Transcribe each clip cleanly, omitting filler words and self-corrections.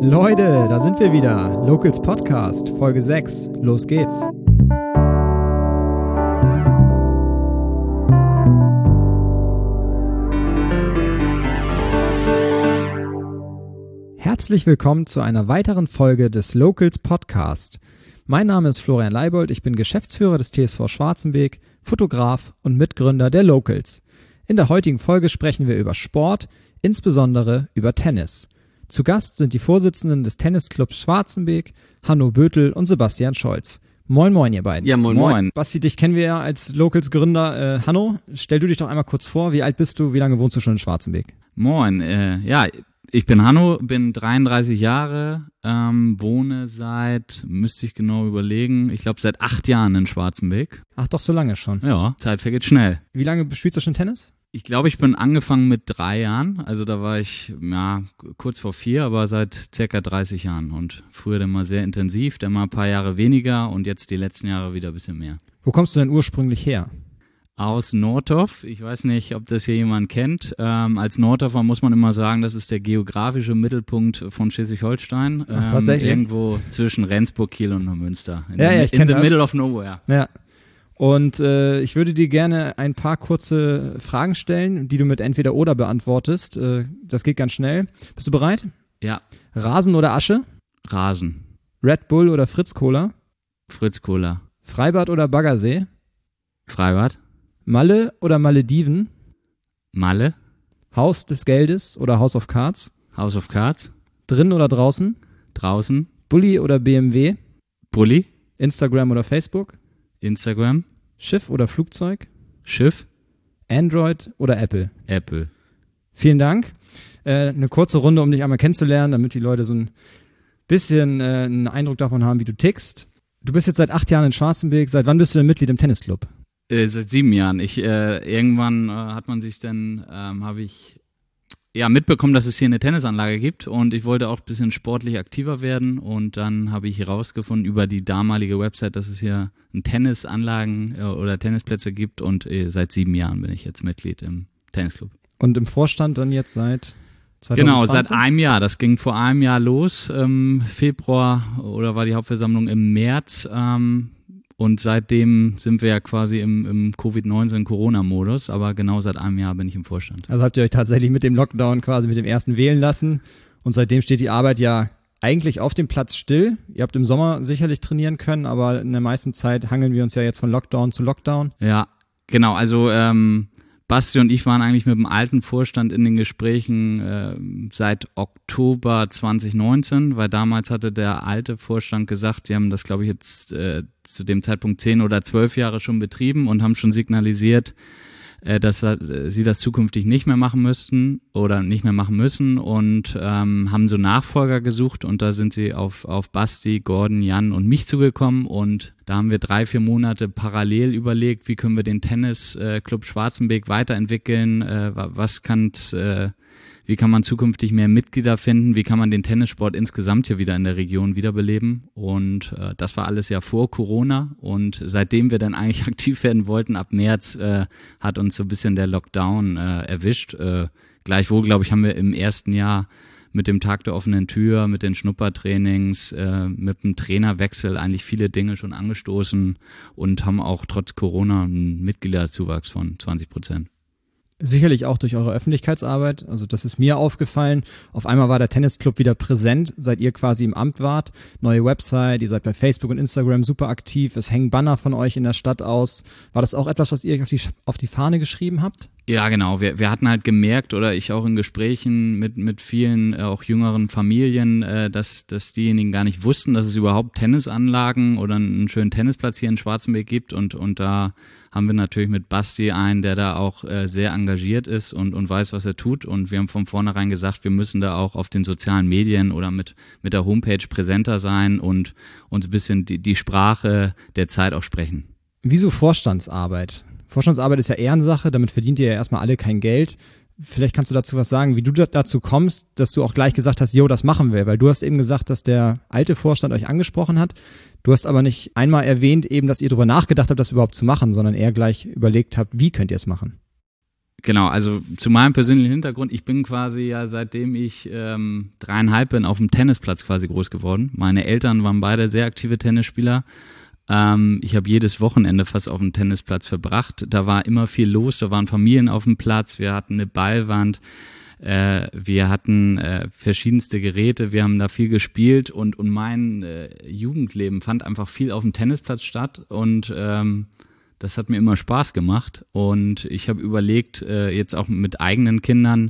Leute, da sind wir wieder. Locals Podcast, Folge 6. Los geht's. Herzlich willkommen zu einer weiteren Folge des Locals Podcast. Mein Name ist Florian Leibold, ich bin Geschäftsführer des TSV Schwarzenbeek, Fotograf und Mitgründer der Locals. In der heutigen Folge sprechen wir über Sport, insbesondere über Tennis. Zu Gast sind die Vorsitzenden des Tennisclubs Schwarzenbeek, Hanno Bötel und Sebastian Scholz. Moin moin ihr beiden. Ja, moin moin. Basti, dich kennen wir ja als Locals-Gründer. Hanno, stell du dich doch einmal kurz vor, wie alt bist du, wie lange wohnst du schon in Schwarzenbeek? Moin, ich bin Hanno, bin 33 Jahre, wohne seit, müsste ich genau überlegen, ich glaube seit 8 Jahren in Schwarzenbeek. Ach doch, so lange schon. Ja, Zeit vergeht schnell. Wie lange spielst du schon Tennis? Ich glaube, ich bin angefangen mit 3 Jahren, also da war ich kurz vor 4, aber seit circa 30 Jahren und früher dann mal sehr intensiv, dann mal ein paar Jahre weniger und jetzt die letzten Jahre wieder ein bisschen mehr. Wo kommst du denn ursprünglich her? Aus Nordhoff. Ich weiß nicht, ob das hier jemand kennt. Als Nordhoffer muss man immer sagen, das ist der geografische Mittelpunkt von Schleswig-Holstein. Ach, tatsächlich? Irgendwo zwischen Rendsburg, Kiel und Neumünster. Ich in kenne the das. middle of nowhere. Ja. Und ich würde dir gerne ein paar kurze Fragen stellen, die du mit entweder oder beantwortest. Das geht ganz schnell. Bist du bereit? Ja. Rasen oder Asche? Rasen. Red Bull oder Fritz Cola? Fritz Cola. Freibad oder Baggersee? Freibad. Malle oder Malediven? Malle. Haus des Geldes oder House of Cards? House of Cards. Drinnen oder draußen? Draußen. Bulli oder BMW? Bulli. Instagram oder Facebook? Instagram. Schiff oder Flugzeug? Schiff. Android oder Apple? Apple. Vielen Dank. Eine kurze Runde, um dich einmal kennenzulernen, damit die Leute so ein bisschen einen Eindruck davon haben, wie du tickst. Du bist jetzt seit 8 Jahren in Schwarzenbeek. Seit wann bist du denn Mitglied im Tennisclub? Seit 7 Jahren. Irgendwann hat man sich dann, habe ich mitbekommen, dass es hier eine Tennisanlage gibt und ich wollte auch ein bisschen sportlich aktiver werden und dann habe ich herausgefunden über die damalige Website, dass es hier Tennisanlagen oder Tennisplätze gibt und seit 7 Jahren bin ich jetzt Mitglied im Tennisclub. Und im Vorstand dann jetzt seit 2020? Genau, seit einem Jahr. Das ging vor einem Jahr los, Februar oder war die Hauptversammlung im März. Und seitdem sind wir ja quasi im Covid-19-Corona-Modus, aber genau seit einem Jahr bin ich im Vorstand. Also habt ihr euch tatsächlich mit dem Lockdown quasi mit dem ersten wählen lassen und seitdem steht die Arbeit ja eigentlich auf dem Platz still. Ihr habt im Sommer sicherlich trainieren können, aber in der meisten Zeit hangeln wir uns ja jetzt von Lockdown zu Lockdown. Ja, genau, also Basti und ich waren eigentlich mit dem alten Vorstand in den Gesprächen seit Oktober 2019, weil damals hatte der alte Vorstand gesagt, sie haben das, glaube ich, jetzt zu dem Zeitpunkt 10 oder 12 Jahre schon betrieben und haben schon signalisiert, dass sie das zukünftig nicht mehr machen müssten oder nicht mehr machen müssen und haben so Nachfolger gesucht und da sind sie auf Basti, Gordon, Jan und mich zugekommen und da haben wir 3-4 Monate parallel überlegt, wie können wir den Tennisclub Schwarzenbeek weiterentwickeln, wie kann man zukünftig mehr Mitglieder finden, wie kann man den Tennissport insgesamt hier wieder in der Region wiederbeleben und das war alles ja vor Corona und seitdem wir dann eigentlich aktiv werden wollten, ab März hat uns so ein bisschen der Lockdown erwischt. Gleichwohl, glaube ich, haben wir im ersten Jahr mit dem Tag der offenen Tür, mit den Schnuppertrainings, mit dem Trainerwechsel eigentlich viele Dinge schon angestoßen und haben auch trotz Corona einen Mitgliederzuwachs von 20%. Sicherlich auch durch eure Öffentlichkeitsarbeit, also das ist mir aufgefallen. Auf einmal war der Tennisclub wieder präsent, seit ihr quasi im Amt wart. Neue Website, ihr seid bei Facebook und Instagram super aktiv, es hängen Banner von euch in der Stadt aus. War das auch etwas, was ihr euch auf die Fahne geschrieben habt? Ja, genau. Wir hatten halt gemerkt oder ich auch in Gesprächen mit vielen auch jüngeren Familien, dass diejenigen gar nicht wussten, dass es überhaupt Tennisanlagen oder einen schönen Tennisplatz hier in Schwarzenbeek gibt und da haben wir natürlich mit Basti einen, der da auch sehr engagiert ist und weiß, was er tut und wir haben von vornherein gesagt, wir müssen da auch auf den sozialen Medien oder mit der Homepage präsenter sein und uns ein bisschen die Sprache der Zeit auch sprechen. Wieso Vorstandsarbeit? Vorstandsarbeit ist ja Ehrensache, damit verdient ihr ja erstmal alle kein Geld. Vielleicht kannst du dazu was sagen, wie du dazu kommst, dass du auch gleich gesagt hast, jo, das machen wir, weil du hast eben gesagt, dass der alte Vorstand euch angesprochen hat. Du hast aber nicht einmal erwähnt eben, dass ihr darüber nachgedacht habt, das überhaupt zu machen, sondern eher gleich überlegt habt, wie könnt ihr es machen? Genau, also zu meinem persönlichen Hintergrund, ich bin quasi ja seitdem ich 3,5 bin auf dem Tennisplatz quasi groß geworden. Meine Eltern waren beide sehr aktive Tennisspieler. Ich habe jedes Wochenende fast auf dem Tennisplatz verbracht. Da war immer viel los, da waren Familien auf dem Platz, wir hatten eine Ballwand, wir hatten verschiedenste Geräte, wir haben da viel gespielt und mein Jugendleben fand einfach viel auf dem Tennisplatz statt und das hat mir immer Spaß gemacht und ich habe überlegt, jetzt auch mit eigenen Kindern,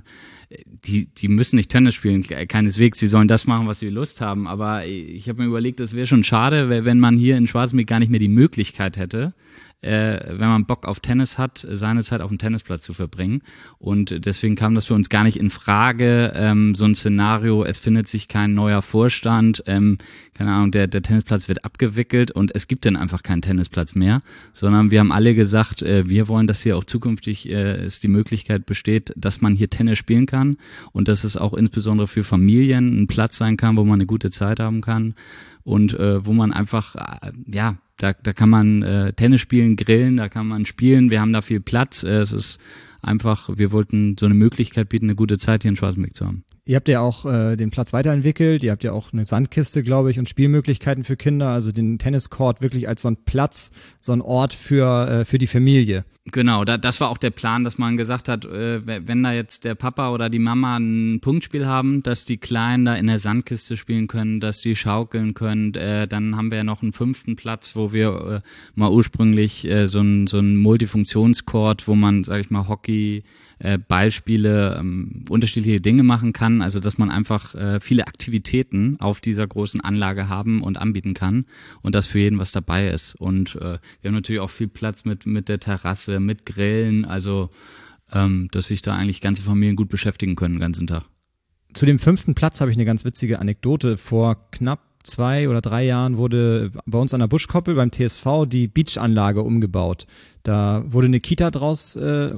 die müssen nicht Tennis spielen, keineswegs, sie sollen das machen, was sie Lust haben, aber ich habe mir überlegt, das wäre schon schade, wenn man hier in Schwarzenbeck gar nicht mehr die Möglichkeit hätte, wenn man Bock auf Tennis hat, seine Zeit auf dem Tennisplatz zu verbringen. Und deswegen kam das für uns gar nicht in Frage, so ein Szenario, es findet sich kein neuer Vorstand, keine Ahnung, der Tennisplatz wird abgewickelt und es gibt dann einfach keinen Tennisplatz mehr, sondern wir haben alle gesagt, wir wollen, dass hier auch zukünftig es die Möglichkeit besteht, dass man hier Tennis spielen kann und dass es auch insbesondere für Familien ein Platz sein kann, wo man eine gute Zeit haben kann und wo man einfach, da kann man Tennis spielen, grillen, da kann man spielen, wir haben da viel Platz, es ist einfach, wir wollten so eine Möglichkeit bieten, eine gute Zeit hier in Schwarzenbeck zu haben. Ihr habt ja auch den Platz weiterentwickelt, ihr habt ja auch eine Sandkiste, glaube ich, und Spielmöglichkeiten für Kinder, also den Tenniscourt wirklich als so ein Platz, so ein Ort für die Familie. Genau, das war auch der Plan, dass man gesagt hat, wenn da jetzt der Papa oder die Mama ein Punktspiel haben, dass die Kleinen da in der Sandkiste spielen können, dass die schaukeln können, dann haben wir ja noch einen 5. Platz, wo wir mal ursprünglich so ein Multifunktionscourt, wo man, sag ich mal, Hockey, Ballspiele, unterschiedliche Dinge machen kann, also dass man einfach viele Aktivitäten auf dieser großen Anlage haben und anbieten kann und dass für jeden was dabei ist. Und wir haben natürlich auch viel Platz mit der Terrasse, mit Grillen, also dass sich da eigentlich ganze Familien gut beschäftigen können den ganzen Tag. Zu dem 5. Platz habe ich eine ganz witzige Anekdote. Vor knapp 2 oder 3 Jahren wurde bei uns an der Buschkoppel beim TSV die Beachanlage umgebaut. Da wurde eine Kita drauf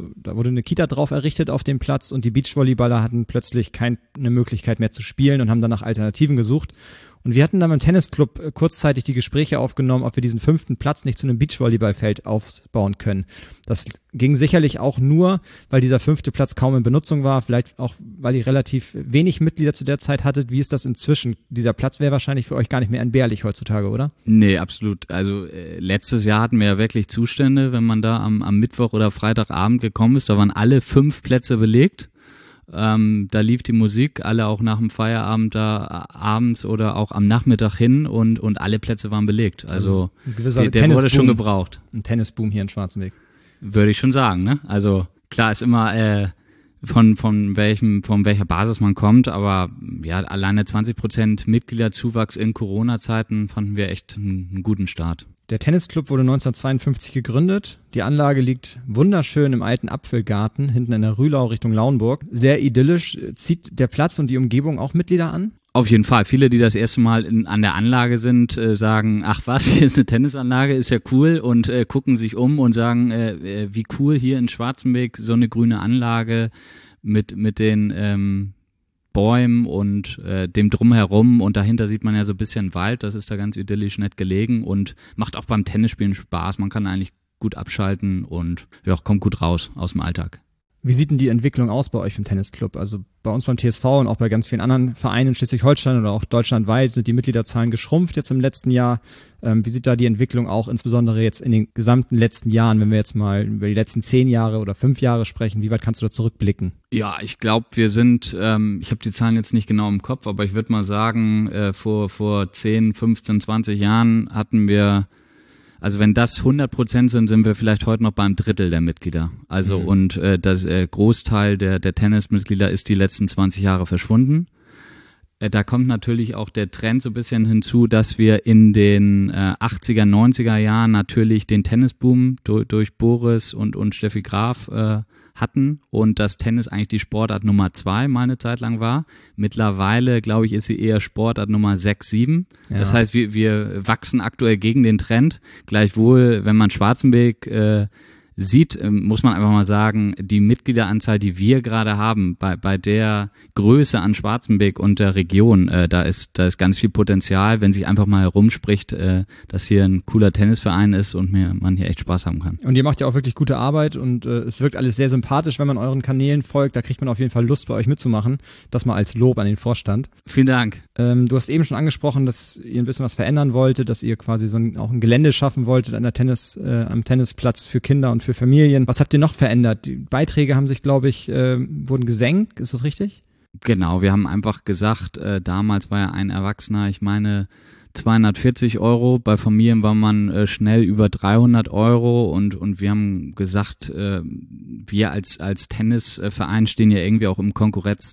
errichtet auf dem Platz und die Beachvolleyballer hatten plötzlich keine Möglichkeit mehr zu spielen und haben dann nach Alternativen gesucht. Und wir hatten dann beim Tennisclub kurzzeitig die Gespräche aufgenommen, ob wir diesen 5. Platz nicht zu einem Beachvolleyballfeld aufbauen können. Das ging sicherlich auch nur, weil dieser 5. Platz kaum in Benutzung war, vielleicht auch, weil ihr relativ wenig Mitglieder zu der Zeit hattet. Wie ist das inzwischen? Dieser Platz wäre wahrscheinlich für euch gar nicht mehr entbehrlich heutzutage, oder? Nee, absolut. Also letztes Jahr hatten wir ja wirklich Zustände, wenn man da am Mittwoch oder Freitagabend gekommen ist, da waren alle 5 Plätze belegt. Da lief die Musik, alle auch nach dem Feierabend da abends oder auch am Nachmittag hin und alle Plätze waren belegt. Also der wurde schon gebraucht. Ein Tennisboom hier in Schwarzenbeck. Würde ich schon sagen, ne? Also klar ist immer von welcher Basis man kommt, aber ja, alleine 20% Mitgliederzuwachs in Corona-Zeiten fanden wir echt einen guten Start. Der Tennisclub wurde 1952 gegründet. Die Anlage liegt wunderschön im alten Apfelgarten, hinten in der Rühlau Richtung Lauenburg. Sehr idyllisch. Zieht der Platz und die Umgebung auch Mitglieder an? Auf jeden Fall. Viele, die das erste Mal an der Anlage sind, sagen, ach was, hier ist eine Tennisanlage, ist ja cool und gucken sich um und sagen, wie cool hier in Schwarzenbeck so eine grüne Anlage mit den Bäumen und dem Drumherum und dahinter sieht man ja so ein bisschen Wald, das ist da ganz idyllisch nett gelegen und macht auch beim Tennisspielen Spaß, man kann eigentlich gut abschalten und ja, kommt gut raus aus dem Alltag. Wie sieht denn die Entwicklung aus bei euch im Tennisclub? Also bei uns beim TSV und auch bei ganz vielen anderen Vereinen in Schleswig-Holstein oder auch deutschlandweit sind die Mitgliederzahlen geschrumpft jetzt im letzten Jahr. Wie sieht da die Entwicklung auch insbesondere jetzt in den gesamten letzten Jahren, wenn wir jetzt mal über die letzten 10 Jahre oder 5 Jahre sprechen? Wie weit kannst du da zurückblicken? Ja, ich glaube, wir sind, ich habe die Zahlen jetzt nicht genau im Kopf, aber ich würde mal sagen, vor 10, 15, 20 Jahren hatten wir, also wenn das 100% sind wir vielleicht heute noch beim Drittel der Mitglieder. Also und das Großteil der Tennismitglieder ist die letzten 20 Jahre verschwunden. Da kommt natürlich auch der Trend so ein bisschen hinzu, dass wir in den 80er, 90er Jahren natürlich den Tennisboom durch Boris und Steffi Graf hatten und dass Tennis eigentlich die Sportart Nummer 2 mal eine Zeit lang war. Mittlerweile, glaube ich, ist sie eher Sportart Nummer 6, 7. Ja. Das heißt, wir wachsen aktuell gegen den Trend. Gleichwohl, wenn man Schwarzenbeck sieht, muss man einfach mal sagen, die Mitgliederanzahl, die wir gerade haben, bei der Größe an Schwarzenberg und der Region, da ist ganz viel Potenzial, wenn sich einfach mal herumspricht, dass hier ein cooler Tennisverein ist und man hier echt Spaß haben kann. Und ihr macht ja auch wirklich gute Arbeit und es wirkt alles sehr sympathisch, wenn man euren Kanälen folgt. Da kriegt man auf jeden Fall Lust, bei euch mitzumachen. Das mal als Lob an den Vorstand. Vielen Dank. Du hast eben schon angesprochen, dass ihr ein bisschen was verändern wolltet, dass ihr quasi auch ein Gelände schaffen wolltet an am Tennisplatz für Kinder und für Familien. Was habt ihr noch verändert? Die Beiträge haben sich, glaube ich, wurden gesenkt. Ist das richtig? Genau, wir haben einfach gesagt, damals war ja ein Erwachsener, ich meine 240 €, bei Familien war man schnell über 300 € und wir haben gesagt, wir als Tennisverein stehen ja irgendwie auch in Konkurrenz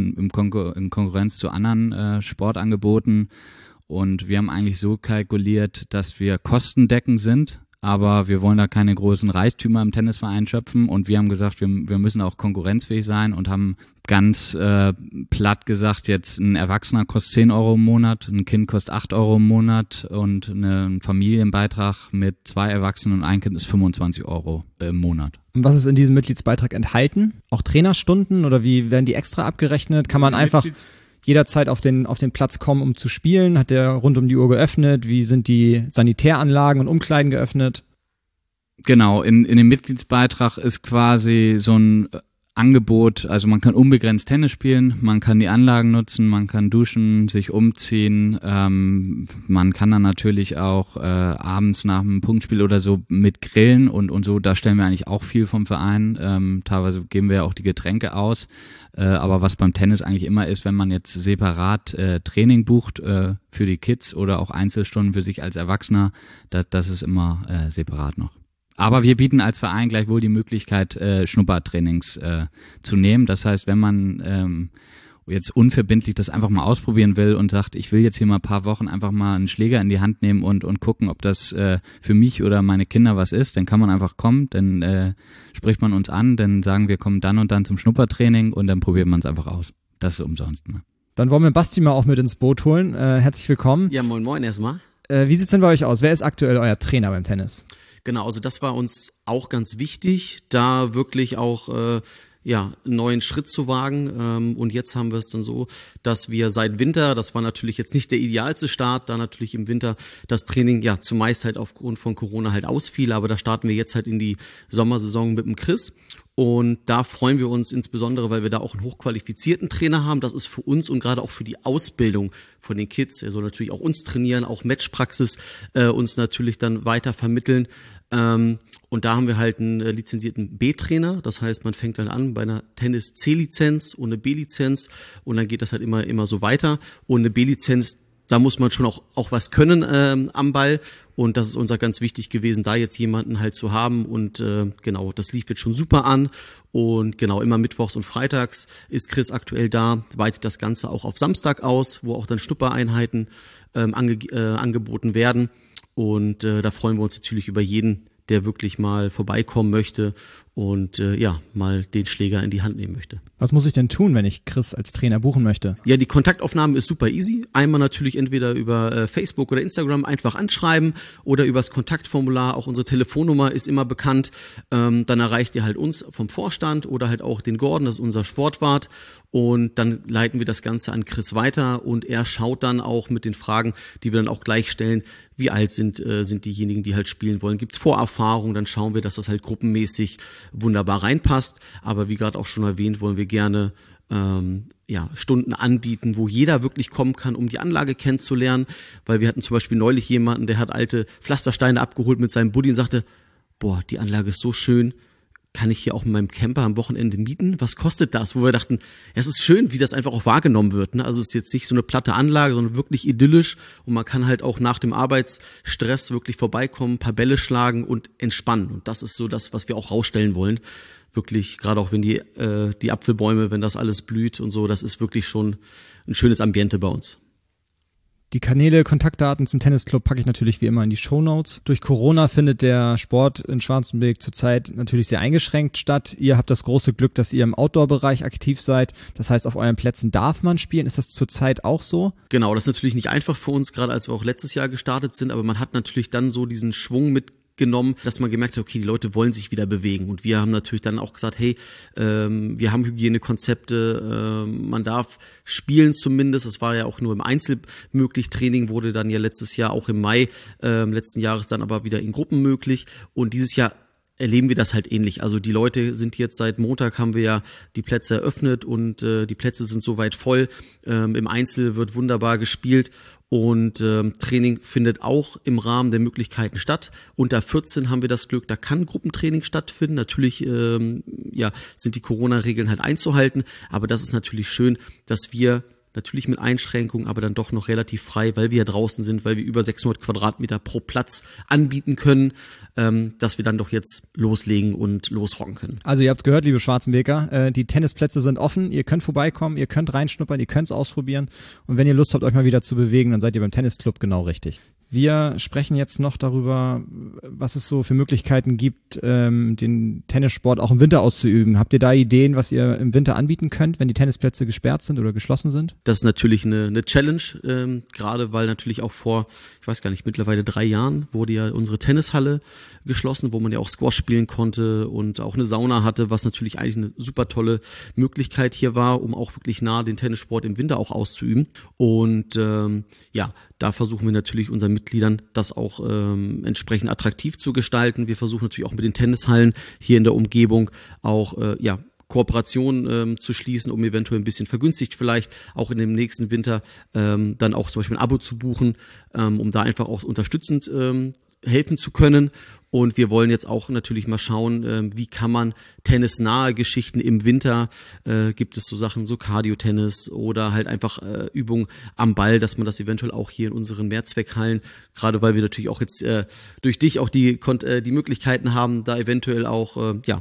zu anderen Sportangeboten und wir haben eigentlich so kalkuliert, dass wir kostendeckend sind, aber wir wollen da keine großen Reichtümer im Tennisverein schöpfen und wir haben gesagt, wir müssen auch konkurrenzfähig sein und haben ganz platt gesagt, jetzt ein Erwachsener kostet 10 € im Monat, ein Kind kostet 8 € im Monat und ein Familienbeitrag mit 2 Erwachsenen und ein Kind ist 25 € im Monat. Und was ist in diesem Mitgliedsbeitrag enthalten? Auch Trainerstunden oder wie werden die extra abgerechnet? Kann man einfach jederzeit auf den Platz kommen, um zu spielen? Hat der rund um die Uhr geöffnet? Wie sind die Sanitäranlagen und Umkleiden geöffnet? Genau, in dem Mitgliedsbeitrag ist quasi so ein Angebot, also man kann unbegrenzt Tennis spielen, man kann die Anlagen nutzen, man kann duschen, sich umziehen, man kann dann natürlich auch abends nach einem Punktspiel oder so mit grillen und so, da stellen wir eigentlich auch viel vom Verein, teilweise geben wir ja auch die Getränke aus, aber was beim Tennis eigentlich immer ist, wenn man jetzt separat Training bucht für die Kids oder auch Einzelstunden für sich als Erwachsener, das ist immer separat noch. Aber wir bieten als Verein gleichwohl die Möglichkeit, Schnuppertrainings zu nehmen. Das heißt, wenn man jetzt unverbindlich das einfach mal ausprobieren will und sagt, ich will jetzt hier mal ein paar Wochen einfach mal einen Schläger in die Hand nehmen und gucken, ob das für mich oder meine Kinder was ist, dann kann man einfach kommen, dann spricht man uns an, dann sagen wir, kommen dann und dann zum Schnuppertraining und dann probiert man es einfach aus. Das ist umsonst. Ne? Dann wollen wir Basti mal auch mit ins Boot holen. Herzlich willkommen. Ja, moin moin erstmal. Wie sieht's denn bei euch aus? Wer ist aktuell euer Trainer beim Tennis? Genau, also das war uns auch ganz wichtig, da wirklich auch einen neuen Schritt zu wagen. Und jetzt haben wir es dann so, dass wir seit Winter, das war natürlich jetzt nicht der idealste Start, da natürlich im Winter das Training ja zumeist halt aufgrund von Corona halt ausfiel, aber da starten wir jetzt halt in die Sommersaison mit dem Chris. Und da freuen wir uns insbesondere, weil wir da auch einen hochqualifizierten Trainer haben. Das ist für uns und gerade auch für die Ausbildung von den Kids. Er soll natürlich auch uns trainieren, auch Matchpraxis uns natürlich dann weiter vermitteln. Und da haben wir halt einen lizenzierten B-Trainer. Das heißt, man fängt dann an bei einer Tennis-C-Lizenz und eine B-Lizenz und dann geht das halt immer so weiter. Und eine B-Lizenz, da muss man schon auch was können am Ball und das ist uns ganz wichtig gewesen, da jetzt jemanden halt zu haben und genau, das lief jetzt schon super an und genau, immer mittwochs und freitags ist Chris aktuell da, weitet das Ganze auch auf Samstag aus, wo auch dann Schnuppereinheiten angeboten werden und da freuen wir uns natürlich über jeden, der wirklich mal vorbeikommen möchte und mal den Schläger in die Hand nehmen möchte. Was muss ich denn tun, wenn ich Chris als Trainer buchen möchte? Ja, die Kontaktaufnahme ist super easy. Einmal natürlich entweder über Facebook oder Instagram einfach anschreiben oder übers Kontaktformular. Auch unsere Telefonnummer ist immer bekannt. Dann erreicht ihr halt uns vom Vorstand oder halt auch den Gordon, das ist unser Sportwart. Und dann leiten wir das Ganze an Chris weiter und er schaut dann auch mit den Fragen, die wir dann auch gleich stellen, wie alt sind diejenigen, die halt spielen wollen. Gibt's Vorerfahrung, dann schauen wir, dass das halt gruppenmäßig wunderbar reinpasst. Aber wie gerade auch schon erwähnt, wollen wir gerne Stunden anbieten, wo jeder wirklich kommen kann, um die Anlage kennenzulernen. Weil wir hatten zum Beispiel neulich jemanden, der hat alte Pflastersteine abgeholt mit seinem Buddy und sagte, boah, die Anlage ist so schön, kann ich hier auch mit meinem Camper am Wochenende mieten? Was kostet das? Wo wir dachten, es ist schön, wie das einfach auch wahrgenommen wird. Ne? Also es ist jetzt nicht so eine platte Anlage, sondern wirklich idyllisch und man kann halt auch nach dem Arbeitsstress wirklich vorbeikommen, ein paar Bälle schlagen und entspannen. Und das ist so das, was wir auch rausstellen wollen. Wirklich, gerade auch wenn die Apfelbäume, wenn das alles blüht und so, das ist wirklich schon ein schönes Ambiente bei uns. Die Kanäle, Kontaktdaten zum Tennisclub packe ich natürlich wie immer in die Shownotes. Durch Corona findet der Sport in Schwarzenberg zurzeit natürlich sehr eingeschränkt statt. Ihr habt das große Glück, dass ihr im Outdoor-Bereich aktiv seid. Das heißt, auf euren Plätzen darf man spielen. Ist das zurzeit auch so? Genau, das ist natürlich nicht einfach für uns, gerade als wir auch letztes Jahr gestartet sind, aber man hat natürlich dann so diesen Schwung genommen, dass man gemerkt hat, okay, die Leute wollen sich wieder bewegen. Und wir haben natürlich dann auch gesagt, hey, wir haben Hygienekonzepte, man darf spielen zumindest. Es war ja auch nur im Einzel möglich. Training wurde dann ja letztes Jahr auch im Mai letzten Jahres dann aber wieder in Gruppen möglich. Und dieses Jahr erleben wir das halt ähnlich. Also die Leute sind jetzt seit Montag, haben wir ja die Plätze eröffnet und die Plätze sind soweit voll. Im Einzel wird wunderbar gespielt und Training findet auch im Rahmen der Möglichkeiten statt. Unter 14 haben wir das Glück, da kann Gruppentraining stattfinden. Natürlich sind die Corona-Regeln halt einzuhalten, aber das ist natürlich schön, dass wir natürlich mit Einschränkungen, aber dann doch noch relativ frei, weil wir ja draußen sind, weil wir über 600 Quadratmeter pro Platz anbieten können, dass wir dann doch jetzt loslegen und losrocken können. Also ihr habt gehört, liebe Schwarzenbeker, die Tennisplätze sind offen, ihr könnt vorbeikommen, ihr könnt reinschnuppern, ihr könnt es ausprobieren und wenn ihr Lust habt, euch mal wieder zu bewegen, dann seid ihr beim Tennisclub genau richtig. Wir sprechen jetzt noch darüber, was es so für Möglichkeiten gibt, den Tennissport auch im Winter auszuüben. Habt ihr da Ideen, was ihr im Winter anbieten könnt, wenn die Tennisplätze gesperrt sind oder geschlossen sind? Das ist natürlich eine Challenge, gerade weil natürlich auch vor, ich weiß gar nicht, mittlerweile 3 Jahren wurde ja unsere Tennishalle geschlossen, wo man ja auch Squash spielen konnte und auch eine Sauna hatte, was natürlich eigentlich eine super tolle Möglichkeit hier war, um auch wirklich nah den Tennissport im Winter auch auszuüben. Und da versuchen wir natürlich unseren Mitgliedern das auch entsprechend attraktiv zu gestalten. Wir versuchen natürlich auch mit den Tennishallen hier in der Umgebung auch Kooperationen zu schließen, um eventuell ein bisschen vergünstigt vielleicht auch in dem nächsten Winter dann auch zum Beispiel ein Abo zu buchen, um da einfach auch unterstützend helfen zu können. Und wir wollen jetzt auch natürlich mal schauen, wie kann man tennisnahe Geschichten im Winter, gibt es so Sachen, so Cardio-Tennis oder halt einfach Übungen am Ball, dass man das eventuell auch hier in unseren Mehrzweckhallen, gerade weil wir natürlich auch jetzt durch dich auch die Möglichkeiten haben, da eventuell auch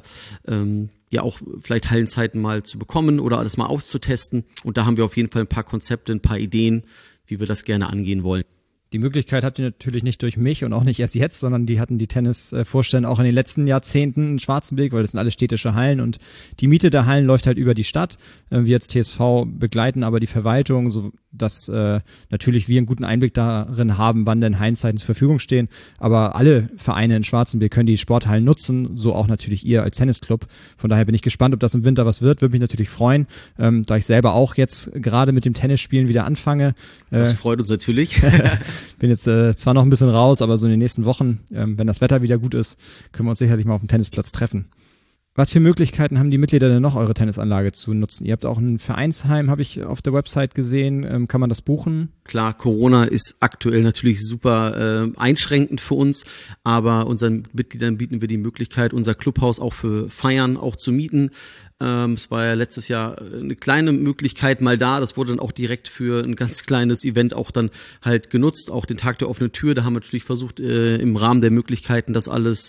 auch vielleicht Hallenzeiten mal zu bekommen oder alles mal auszutesten. Und da haben wir auf jeden Fall ein paar Konzepte, ein paar Ideen, wie wir das gerne angehen wollen. Die Möglichkeit habt ihr natürlich nicht durch mich und auch nicht erst jetzt, sondern die hatten die Tennisvorstände auch in den letzten Jahrzehnten in Schwarzenberg, weil das sind alle städtische Hallen und die Miete der Hallen läuft halt über die Stadt. Wir als TSV begleiten aber die Verwaltung, so dass natürlich wir einen guten Einblick darin haben, wann denn Hallenzeiten zur Verfügung stehen. Aber alle Vereine in Schwarzenberg können die Sporthallen nutzen, so auch natürlich ihr als Tennisclub. Von daher bin ich gespannt, ob das im Winter was wird. Würde mich natürlich freuen, da ich selber auch jetzt gerade mit dem Tennisspielen wieder anfange. Das freut uns natürlich. Bin jetzt zwar noch ein bisschen raus, aber so in den nächsten Wochen, wenn das Wetter wieder gut ist, können wir uns sicherlich mal auf dem Tennisplatz treffen. Was für Möglichkeiten haben die Mitglieder denn noch, eure Tennisanlage zu nutzen? Ihr habt auch ein Vereinsheim, habe ich auf der Website gesehen. Kann man das buchen? Klar, Corona ist aktuell natürlich super einschränkend für uns, aber unseren Mitgliedern bieten wir die Möglichkeit, unser Clubhaus auch für Feiern auch zu mieten. Es war ja letztes Jahr eine kleine Möglichkeit mal da, das wurde dann auch direkt für ein ganz kleines Event auch dann halt genutzt, auch den Tag der offenen Tür, da haben wir natürlich versucht, im Rahmen der Möglichkeiten das alles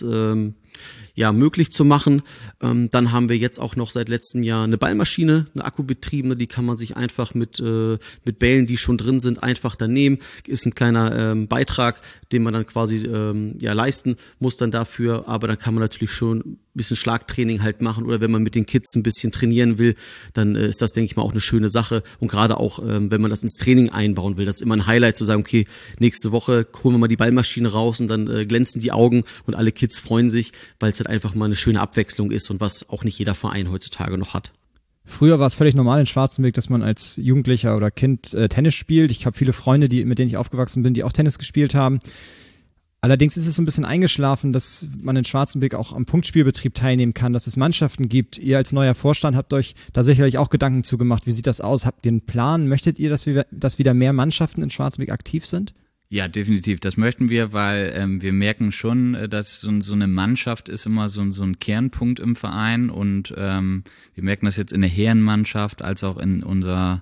möglich zu machen. Dann haben wir jetzt auch noch seit letztem Jahr eine Ballmaschine, eine akkubetriebene, die kann man sich einfach mit Bällen, die schon drin sind, einfach dann nehmen. Ist ein kleiner Beitrag, den man dann quasi leisten muss dann dafür, aber dann kann man natürlich schon ein bisschen Schlagtraining halt machen oder wenn man mit den Kids ein bisschen trainieren will, dann ist das, denke ich mal, auch eine schöne Sache und gerade auch, wenn man das ins Training einbauen will, das ist immer ein Highlight zu sagen, okay, nächste Woche holen wir mal die Ballmaschine raus und dann glänzen die Augen und alle Kids freuen sich, weil es halt einfach mal eine schöne Abwechslung ist und was auch nicht jeder Verein heutzutage noch hat. Früher war es völlig normal in Schwarzenberg, dass man als Jugendlicher oder Kind Tennis spielt. Ich habe viele Freunde, mit denen ich aufgewachsen bin, die auch Tennis gespielt haben. Allerdings ist es so ein bisschen eingeschlafen, dass man in Schwarzenberg auch am Punktspielbetrieb teilnehmen kann, dass es Mannschaften gibt. Ihr als neuer Vorstand habt euch da sicherlich auch Gedanken zu gemacht. Wie sieht das aus? Habt ihr einen Plan? Möchtet ihr, dass wieder mehr Mannschaften in Schwarzenberg aktiv sind? Ja, definitiv. Das möchten wir, weil wir merken schon, dass so eine Mannschaft ist immer so ein Kernpunkt im Verein und wir merken das jetzt in der Herrenmannschaft als auch in unserer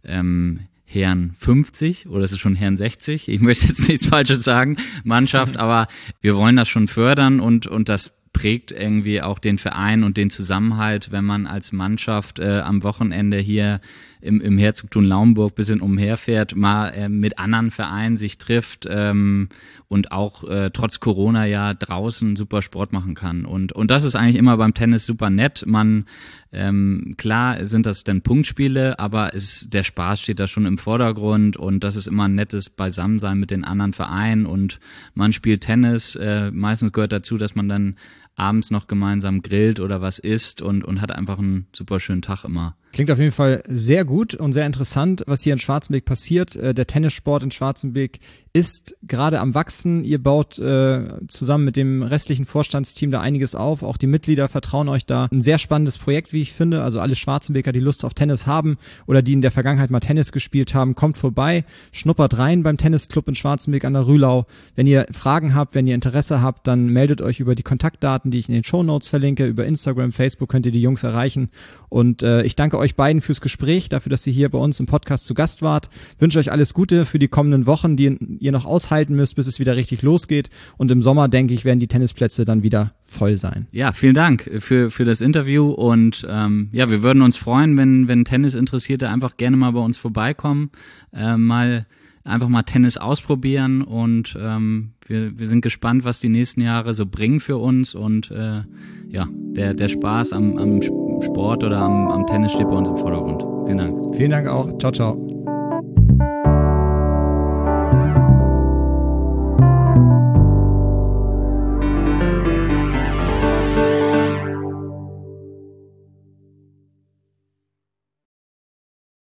Herren 50 oder es ist schon Herren 60, ich möchte jetzt nichts Falsches sagen, Mannschaft, aber wir wollen das schon fördern und das prägt irgendwie auch den Verein und den Zusammenhalt, wenn man als Mannschaft am Wochenende hier im Herzogtum Lauenburg ein bisschen umherfährt, mal mit anderen Vereinen sich trifft und auch trotz Corona ja draußen super Sport machen kann. Und das ist eigentlich immer beim Tennis super nett. Man klar sind das dann Punktspiele, aber der Spaß steht da schon im Vordergrund und das ist immer ein nettes Beisammensein mit den anderen Vereinen und man spielt Tennis. Meistens gehört dazu, dass man dann abends noch gemeinsam grillt oder was isst und hat einfach einen super schönen Tag immer. Klingt auf jeden Fall sehr gut und sehr interessant, was hier in Schwarzenberg passiert. Der Tennissport in Schwarzenberg ist gerade am Wachsen. Ihr baut zusammen mit dem restlichen Vorstandsteam da einiges auf. Auch die Mitglieder vertrauen euch da. Ein sehr spannendes Projekt, wie ich finde. Also alle Schwarzenberger, die Lust auf Tennis haben oder die in der Vergangenheit mal Tennis gespielt haben, kommt vorbei, schnuppert rein beim Tennisclub in Schwarzenberg an der Rühlau. Wenn ihr Fragen habt, wenn ihr Interesse habt, dann meldet euch über die Kontaktdaten, die ich in den Shownotes verlinke. Über Instagram, Facebook könnt ihr die Jungs erreichen. Und ich danke euch beiden fürs Gespräch, dafür, dass ihr hier bei uns im Podcast zu Gast wart. Wünsche euch alles Gute für die kommenden Wochen, die ihr noch aushalten müsst, bis es wieder richtig losgeht. Und im Sommer, denke ich, werden die Tennisplätze dann wieder voll sein. Ja, vielen Dank für das Interview und wir würden uns freuen, wenn Tennisinteressierte einfach gerne mal bei uns vorbeikommen, einfach mal Tennis ausprobieren und wir sind gespannt, was die nächsten Jahre so bringen für uns und der Spaß am Sport oder am Tennis steht bei uns im Vordergrund. Vielen Dank. Vielen Dank auch. Ciao, ciao.